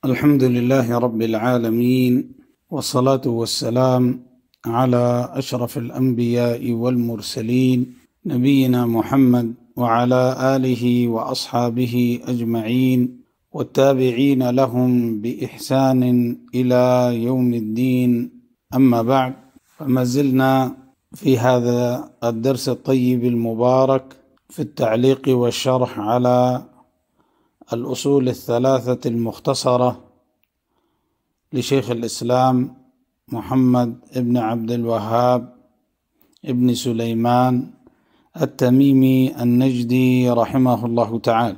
الحمد لله رب العالمين، والصلاة والسلام على أشرف الأنبياء والمرسلين نبينا محمد وعلى آله وأصحابه أجمعين والتابعين لهم بإحسان إلى يوم الدين. أما بعد، فما زلنا في هذا الدرس الطيب المبارك في التعليق والشرح على الأصول الثلاثة المختصرة لشيخ الإسلام محمد ابن عبد الوهاب ابن سليمان التميمي النجدي رحمه الله تعالى.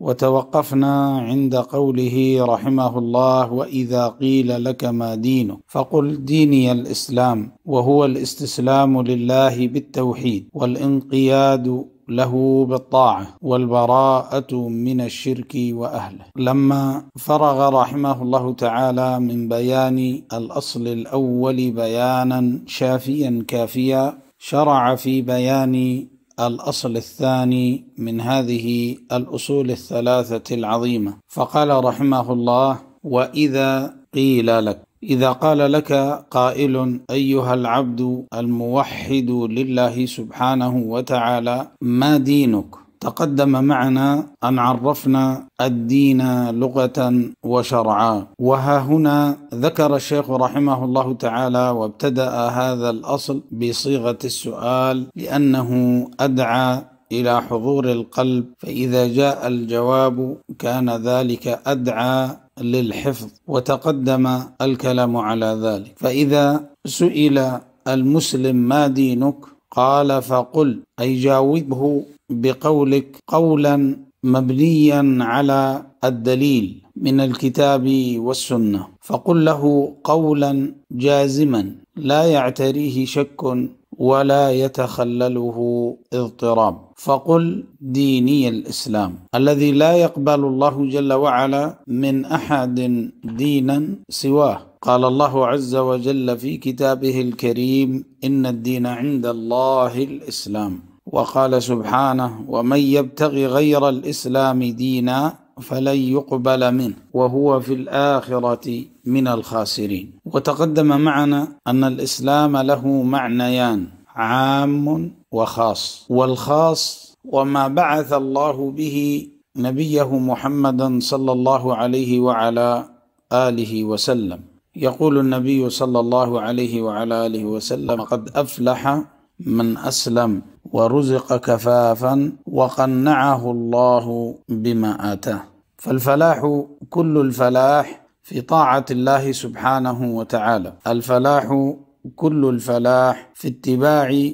وتوقفنا عند قوله رحمه الله: وإذا قيل لك ما دينك فقل ديني الإسلام، وهو الاستسلام لله بالتوحيد والانقياد له بالطاعة والبراءة من الشرك وأهله. لما فرغ رحمه الله تعالى من بيان الأصل الأول بيانا شافيا كافيا، شرع في بيان الأصل الثاني من هذه الأصول الثلاثة العظيمة، فقال رحمه الله: وإذا قيل لك، إذا قال لك قائل أيها العبد الموحد لله سبحانه وتعالى ما دينك؟ تقدم معنا أن عرفنا الدين لغة وشرعا، وها هنا ذكر الشيخ رحمه الله تعالى وابتدأ هذا الأصل بصيغة السؤال، لأنه أدعى إلى حضور القلب، فإذا جاء الجواب كان ذلك أدعى للحفظ، وتقدم الكلام على ذلك. فإذا سئل المسلم ما دينك قال فقل، أي جاوبه بقولك قولا مبنيا على الدليل من الكتاب والسنة، فقل له قولا جازما لا يعتريه شك ولا يتخلله اضطراب، فقل ديني الإسلام الذي لا يقبل الله جل وعلا من أحد دينا سواه. قال الله عز وجل في كتابه الكريم: إن الدين عند الله الإسلام. وقال سبحانه: ومن يبتغي غير الإسلام دينا فلن يقبل منه وهو في الآخرة من الخاسرين. وتقدم معنا أن الإسلام له معنيان: عام وخاص. والخاص وما بعث الله به نبيه محمدا صلى الله عليه وعلى آله وسلم. يقول النبي صلى الله عليه وعلى آله وسلم: قد أفلح من أسلم ورزق كفافا وقنعه الله بما آتاه. فالفلاح كل الفلاح في طاعة الله سبحانه وتعالى، الفلاح كل الفلاح في اتباع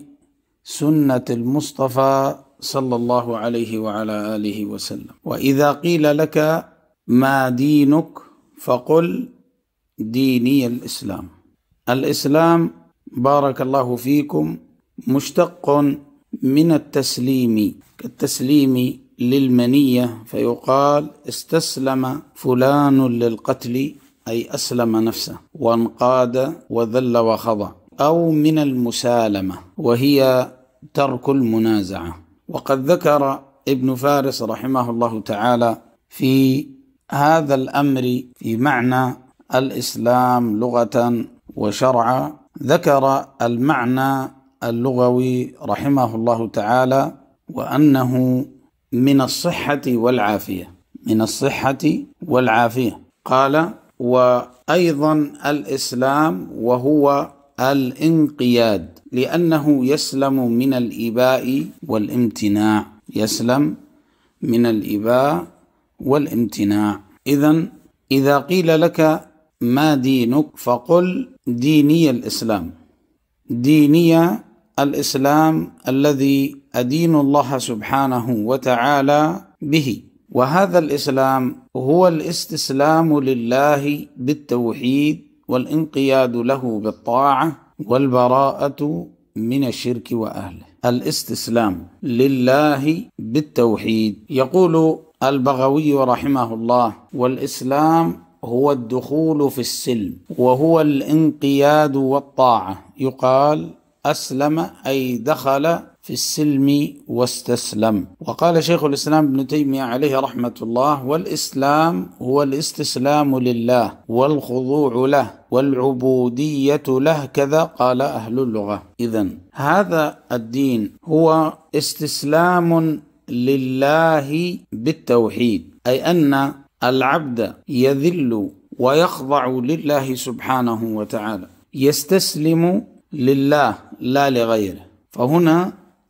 سنة المصطفى صلى الله عليه وعلى آله وسلم. وإذا قيل لك ما دينك فقل ديني الإسلام. الإسلام بارك الله فيكم مشتق من التسليم، كالتسليم للمنية، فيقال استسلم فلان للقتل، أي أسلم نفسه وانقاد وذل وخضع، أو من المسالمة وهي ترك المنازعة. وقد ذكر ابن فارس رحمه الله تعالى في هذا الأمر في معنى الإسلام لغة وشرعا، ذكر المعنى اللغوي رحمه الله تعالى، وأنه من الصحة والعافية، من الصحة والعافية. قال: وأيضا الإسلام وهو الانقياد، لأنه يسلم من الإباء والامتناع، يسلم من الإباء والامتناع. إذا قيل لك ما دينك فقل ديني الإسلام. ديني الإسلام الذي أدين الله سبحانه وتعالى به، وهذا الإسلام هو الاستسلام لله بالتوحيد والانقياد له بالطاعة والبراءة من الشرك وأهله. الاستسلام لله بالتوحيد. يقول البغوي رحمه الله: والإسلام هو الدخول في السلم، وهو الانقياد والطاعة. يقال أسلم أي دخل في السلم واستسلم. وقال شيخ الإسلام ابن تيمية عليه رحمة الله: والإسلام هو الاستسلام لله والخضوع له والعبودية له، كذا قال أهل اللغة. إذن هذا الدين هو استسلام لله بالتوحيد، أي أن العبد يذل ويخضع لله سبحانه وتعالى، يستسلم لله لا لغيره. فهنا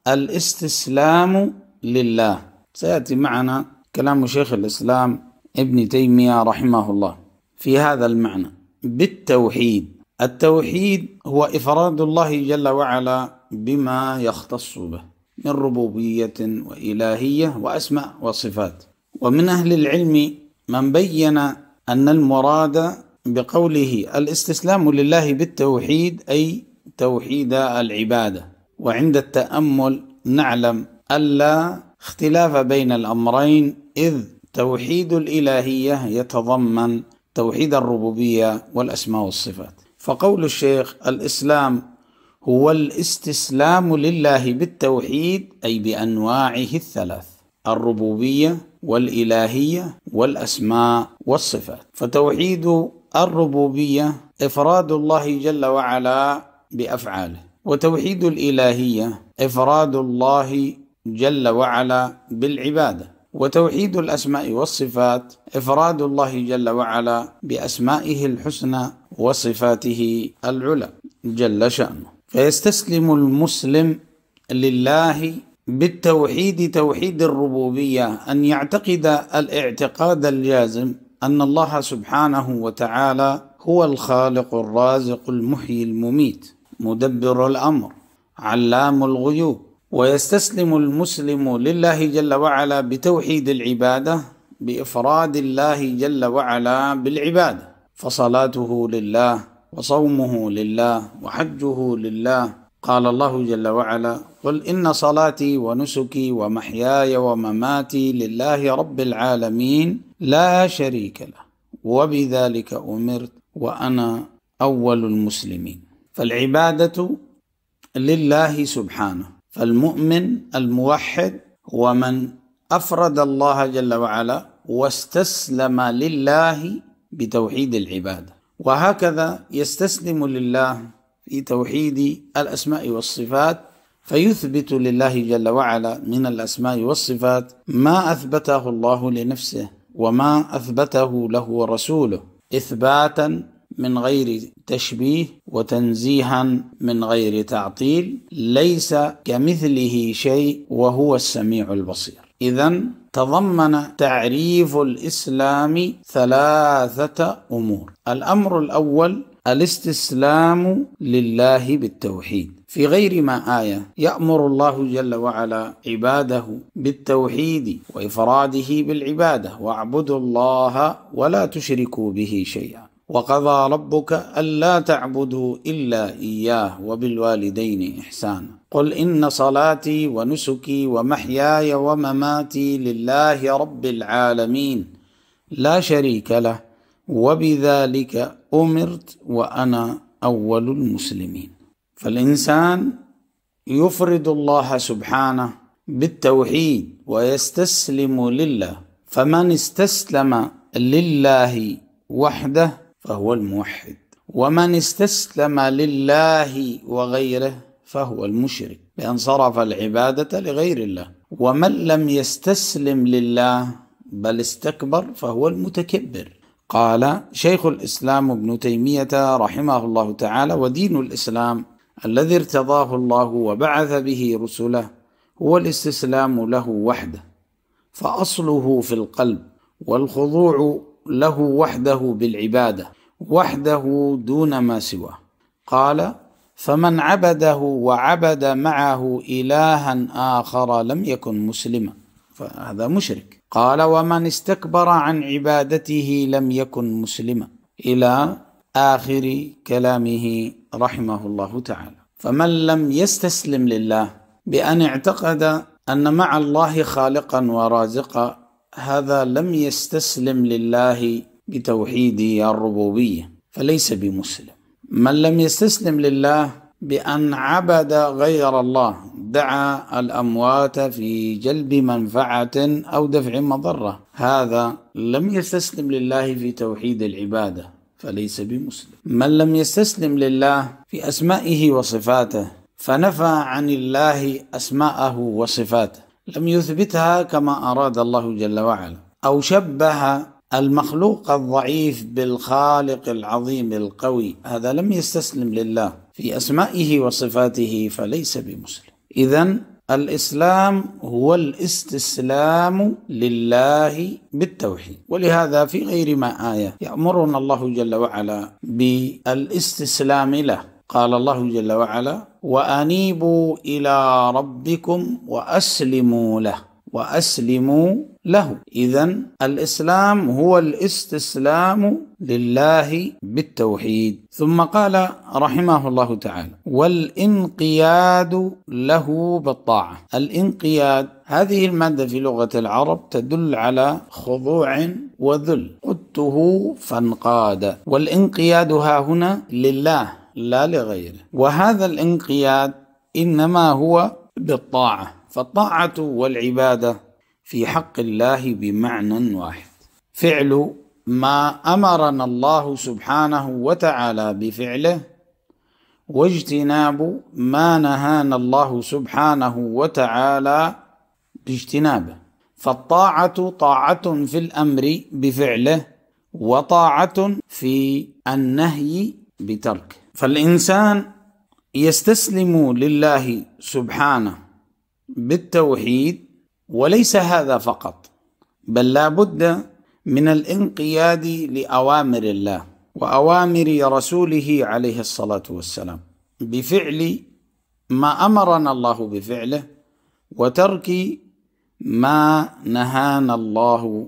الاستسلام لله سيأتي معنا كلام شيخ الإسلام ابن تيمية رحمه الله في هذا المعنى بالتوحيد. التوحيد هو إفراد الله جل وعلا بما يختص به من ربوبية وإلهية وأسماء وصفات. ومن أهل العلم من بين أن المراد بقوله الاستسلام لله بالتوحيد أي توحيد العبادة. وعند التأمل نعلم ألا اختلاف بين الأمرين، إذ توحيد الإلهية يتضمن توحيد الربوبية والأسماء والصفات. فقول الشيخ الإسلام هو الاستسلام لله بالتوحيد أي بأنواعه الثلاث: الربوبية والإلهية والأسماء والصفات. فتوحيد الربوبية إفراد الله جل وعلا بأفعاله، وتوحيد الإلهية إفراد الله جل وعلا بالعبادة، وتوحيد الأسماء والصفات إفراد الله جل وعلا بأسمائه الحسنى وصفاته العلى جل شأنه. فيستسلم المسلم لله بالتوحيد توحيد الربوبية، أن يعتقد الاعتقاد الجازم أن الله سبحانه وتعالى هو الخالق الرازق المحيي المميت مدبر الأمر علام الغيوب. ويستسلم المسلم لله جل وعلا بتوحيد العبادة بإفراد الله جل وعلا بالعبادة، فصلاته لله وصومه لله وحجه لله. قال الله جل وعلا: قل إن صلاتي ونسكي ومحياي ومماتي لله رب العالمين لا شريك له وبذلك أمرت وأنا أول المسلمين. فالعبادة لله سبحانه. فالمؤمن الموحد هو من أفرد الله جل وعلا واستسلم لله بتوحيد العبادة. وهكذا يستسلم لله في توحيد الأسماء والصفات، فيثبت لله جل وعلا من الأسماء والصفات ما أثبته الله لنفسه وما أثبته له رسوله، إثباتا من غير تشبيه وتنزيها من غير تعطيل، ليس كمثله شيء وهو السميع البصير. إذن تضمن تعريف الإسلام ثلاثة أمور: الأمر الأول الاستسلام لله بالتوحيد. في غير ما آية يأمر الله جل وعلا عباده بالتوحيد وإفراده بالعبادة: واعبدوا الله ولا تشركوا به شيئا وقضى ربك ألا تعبدوا إلا إياه وبالوالدين إحسانا. قل إن صلاتي ونسكي ومحياي ومماتي لله رب العالمين لا شريك له وبذلك أمرت وأنا أول المسلمين. فالإنسان يفرد الله سبحانه بالتوحيد ويستسلم لله. فمن استسلم لله وحده فهو الموحد، ومن استسلم لله وغيره فهو المشرك بأن صرف العبادة لغير الله. ومن لم يستسلم لله بل استكبر فهو المتكبر. قال شيخ الإسلام ابن تيمية رحمه الله تعالى: ودين الإسلام الذي ارتضاه الله وبعث به رسله هو الاستسلام له وحده، فأصله في القلب، والخضوع له وحده بالعبادة وحده دون ما سواه. قال: فمن عبده وعبد معه إلها آخر لم يكن مسلما، فهذا مشرك. قال: ومن استكبر عن عبادته لم يكن مسلما، إلى آخر كلامه رحمه الله تعالى. فمن لم يستسلم لله بأن اعتقد أن مع الله خالقا ورازقا، هذا لم يستسلم لله بتوحيد الربوبية فليس بمسلم. من لم يستسلم لله بأن عبد غير الله دعا الأموات في جلب منفعة أو دفع مضرة، هذا لم يستسلم لله في توحيد العبادة فليس بمسلم. من لم يستسلم لله في أسمائه وصفاته فنفى عن الله أسماءه وصفاته، لم يثبتها كما أراد الله جل وعلا، أو شبه المخلوق الضعيف بالخالق العظيم القوي، هذا لم يستسلم لله في أسمائه وصفاته فليس بمسلم. إذن الإسلام هو الاستسلام لله بالتوحيد، ولهذا في غير ما آية يأمرنا الله جل وعلا بالاستسلام له. قال الله جل وعلا: وأنيبوا إلى ربكم وأسلموا له. إذن الإسلام هو الاستسلام لله بالتوحيد. ثم قال رحمه الله تعالى: والانقياد له بالطاعة. الانقياد هذه المادة في لغة العرب تدل على خضوع وذل، قدته فانقاد، والانقياد ها هنا لله لا لغيره، وهذا الانقياد إنما هو بالطاعة، فالطاعة والعبادة في حق الله بمعنى واحد، فعل ما أمرنا الله سبحانه وتعالى بفعله، واجتناب ما نهانا الله سبحانه وتعالى باجتنابه. فالطاعة طاعة في الأمر بفعله، وطاعة في النهي بتركه. فالإنسان يستسلم لله سبحانه بالتوحيد، وليس هذا فقط، بل لا بد من الانقياد لأوامر الله وأوامر رسوله عليه الصلاة والسلام بفعل ما أمرنا الله بفعله، وترك ما نهانا الله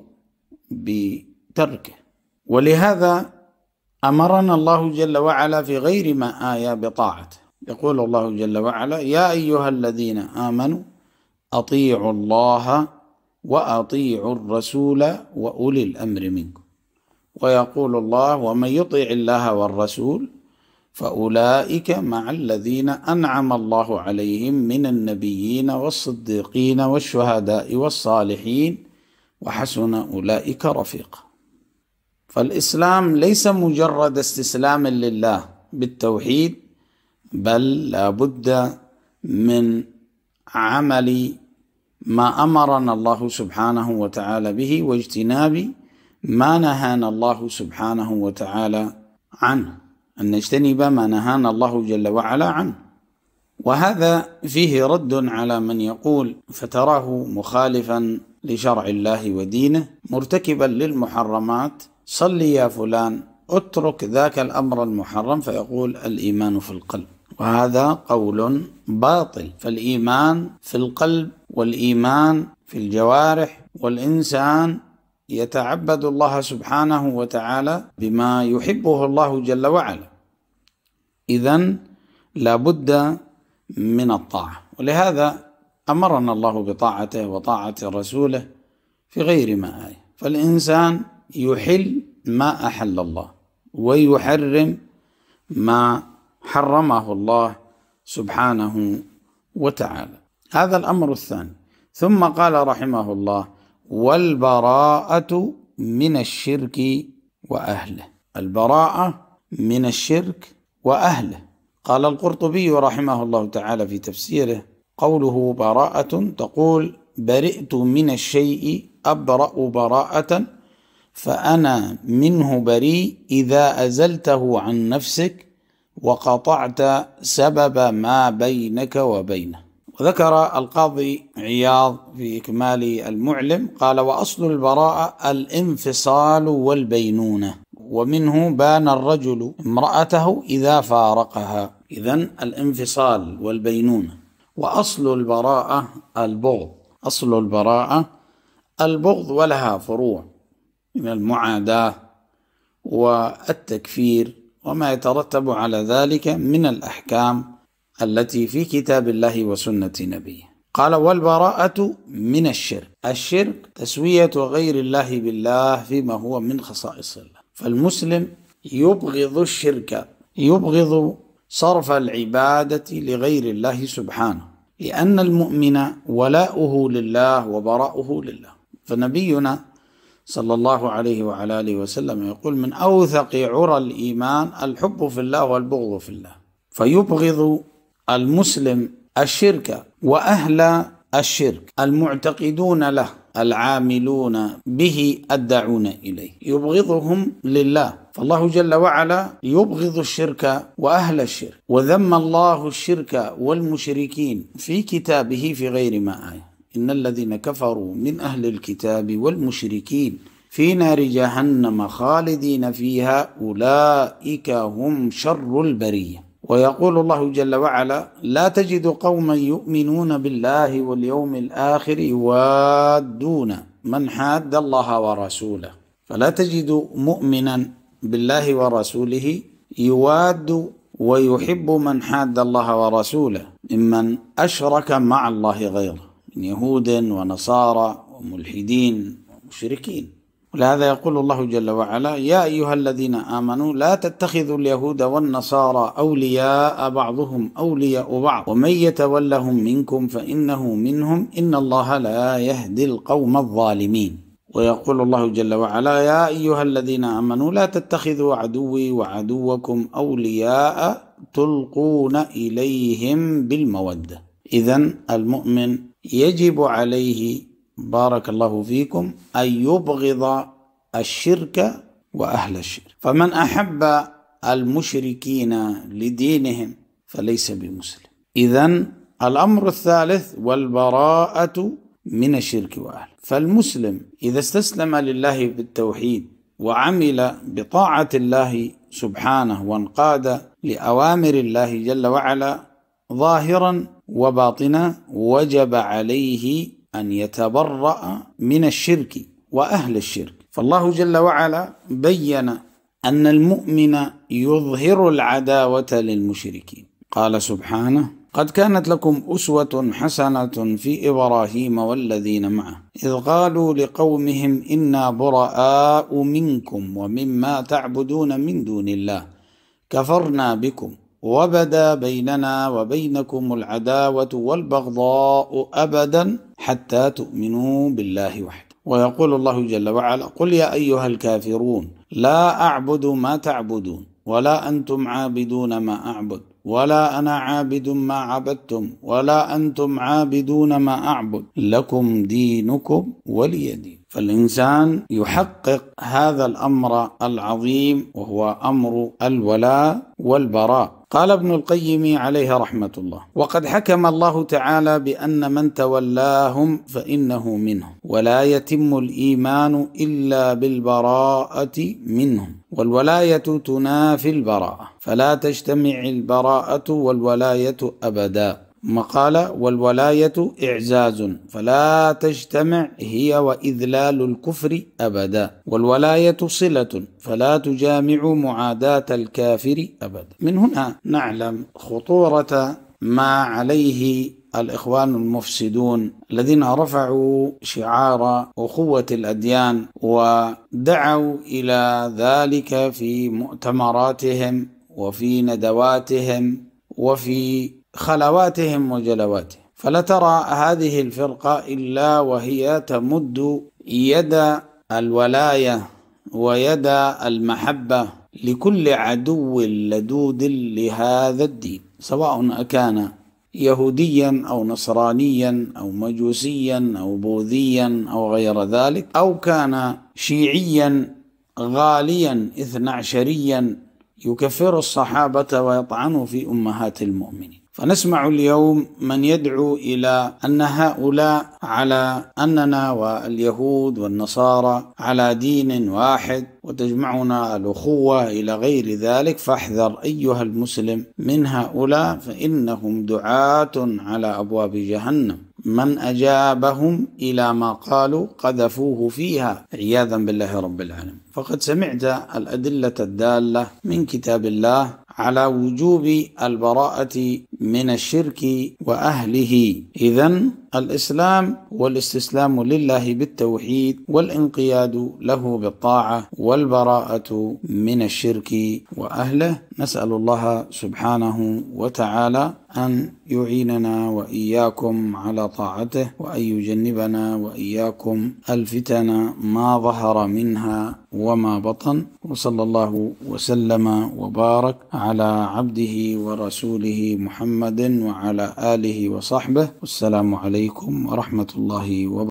بتركه. ولهذا أمرنا الله جل وعلا في غير ما آية بطاعته. يقول الله جل وعلا: يا أيها الذين آمنوا أطيعوا الله وأطيعوا الرسول وأولي الأمر منكم. ويقول الله: ومن يطع الله والرسول فأولئك مع الذين أنعم الله عليهم من النبيين والصديقين والشهداء والصالحين وحسن أولئك رفيقا. فالإسلام ليس مجرد استسلام لله بالتوحيد، بل لا بد من عمل ما أمرنا الله سبحانه وتعالى به، واجتناب ما نهانا الله سبحانه وتعالى عنه، أن نجتنب ما نهانا الله جل وعلا عنه. وهذا فيه رد على من يقول فتراه مخالفا لشرع الله ودينه مرتكبا للمحرمات: صل يا فلان، اترك ذاك الأمر المحرم، فيقول الإيمان في القلب، وهذا قول باطل. فالإيمان في القلب والإيمان في الجوارح، والإنسان يتعبد الله سبحانه وتعالى بما يحبه الله جل وعلا. إذن لا بد من الطاعة، ولهذا أمرنا الله بطاعته وطاعة رسوله في غير ما آية. فالإنسان يحل ما أحل الله، ويحرم ما حرمه الله سبحانه وتعالى. هذا الأمر الثاني. ثم قال رحمه الله: والبراءة من الشرك وأهله. البراءة من الشرك وأهله. قال القرطبي رحمه الله تعالى في تفسيره: قوله براءة تقول برئت من الشيء أبرأ براءة، فأنا منه بريء إذا أزلته عن نفسك وقطعت سبب ما بينك وبينه. وذكر القاضي عياض في إكمال المعلم قال: وأصل البراءة الانفصال والبينونة، ومنه بان الرجل امرأته إذا فارقها. إذن الانفصال والبينونة. وأصل البراءة البغض. أصل البراءة البغض، ولها فروع من المعاداة والتكفير وما يترتب على ذلك من الأحكام التي في كتاب الله وسنة نبيه. قال: والبراءة من الشرك. الشرك تسوية غير الله بالله فيما هو من خصائص الله. فالمسلم يبغض الشرك، يبغض صرف العبادة لغير الله سبحانه، لأن المؤمن ولاؤه لله وبراؤه لله. فنبينا صلى الله عليه وعلى آله وسلم يقول: من أوثق عرى الإيمان الحب في الله والبغض في الله. فيبغض المسلم الشرك وأهل الشرك المعتقدون له العاملون به الداعون إليه، يبغضهم لله. فالله جل وعلا يبغض الشرك وأهل الشرك، وذم الله الشرك والمشركين في كتابه في غير ما آية: إن الذين كفروا من أهل الكتاب والمشركين في نار جهنم خالدين فيها أولئك هم شر البرية. ويقول الله جل وعلا: لا تجد قوما يؤمنون بالله واليوم الآخر يوادون من حاد الله ورسوله. فلا تجد مؤمنا بالله ورسوله يواد ويحب من حاد الله ورسوله ممن أشرك مع الله غيره من يهود ونصارى وملحدين ومشركين. ولهذا يقول الله جل وعلا: يا أيها الذين آمنوا لا تتخذوا اليهود والنصارى أولياء بعضهم أولياء بعض ومن يتولهم منكم فإنه منهم إن الله لا يهدي القوم الظالمين. ويقول الله جل وعلا: يا أيها الذين آمنوا لا تتخذوا عدوي وعدوكم أولياء تلقون إليهم بالمودة. إذن المؤمن يجب عليه بارك الله فيكم أن يبغض الشرك وأهل الشرك. فمن أحب المشركين لدينهم فليس بمسلم. إذن الأمر الثالث: والبراءة من الشرك وأهله. فالمسلم إذا استسلم لله بالتوحيد وعمل بطاعة الله سبحانه وانقاد لأوامر الله جل وعلا ظاهرا وباطنا، وجب عليه أن يتبرأ من الشرك وأهل الشرك. فالله جل وعلا بين أن المؤمن يظهر العداوة للمشركين. قال سبحانه: قد كانت لكم أسوة حسنة في إبراهيم والذين معه إذ قالوا لقومهم إنا براء منكم ومما تعبدون من دون الله كفرنا بكم وبدا بيننا وبينكم العداوة والبغضاء أبدا حتى تؤمنوا بالله وحده. ويقول الله جل وعلا: قل يا أيها الكافرون لا أعبد ما تعبدون ولا أنتم عابدون ما أعبد ولا أنا عابد ما عبدتم ولا أنتم عابدون ما أعبد لكم دينكم ولي دين. فالإنسان يحقق هذا الأمر العظيم وهو أمر الولاء والبراء. قال ابن القيم عليه رحمة الله: وقد حكم الله تعالى بأن من تولاهم فإنه منهم، ولا يتم الإيمان إلا بالبراءة منهم، والولاية تنافي البراءة، فلا تجتمع البراءة والولاية أبدا. قال: والولاية إعزاز فلا تجتمع هي وإذلال الكفر أبدا، والولاية صلة فلا تجامع معاداة الكافر أبدا. من هنا نعلم خطورة ما عليه الإخوان المفسدون الذين رفعوا شعار أخوة الأديان ودعوا إلى ذلك في مؤتمراتهم وفي ندواتهم وفي خلواتهم وجلواتهم. فلا ترى هذه الفرقة إلا وهي تمد يد الولاية ويد المحبة لكل عدو لدود لهذا الدين، سواء أكان يهوديا أو نصرانيا أو مجوسيا أو بوذيا أو غير ذلك، أو كان شيعيا غاليا 12 يكفر الصحابة ويطعن في أمهات المؤمنين. فنسمع اليوم من يدعو إلى أن هؤلاء على أننا واليهود والنصارى على دين واحد وتجمعنا الأخوة إلى غير ذلك. فاحذر أيها المسلم من هؤلاء، فإنهم دعاة على أبواب جهنم، من أجابهم إلى ما قالوا قذفوه فيها عياذا بالله رب العالمين. فقد سمعت الأدلة الدالة من كتاب الله على وجوب البراءة من الشرك وأهله. إذن الإسلام والاستسلام لله بالتوحيد والانقياد له بالطاعة والبراءة من الشرك وأهله. نسأل الله سبحانه وتعالى أن يعيننا وإياكم على طاعته، وأن يجنبنا وإياكم الفتن ما ظهر منها وما بطن. وصلى الله وسلم وبارك على عبده ورسوله محمد وعلى آله وصحبه. والسلام عليكم ورحمة الله وبركاته.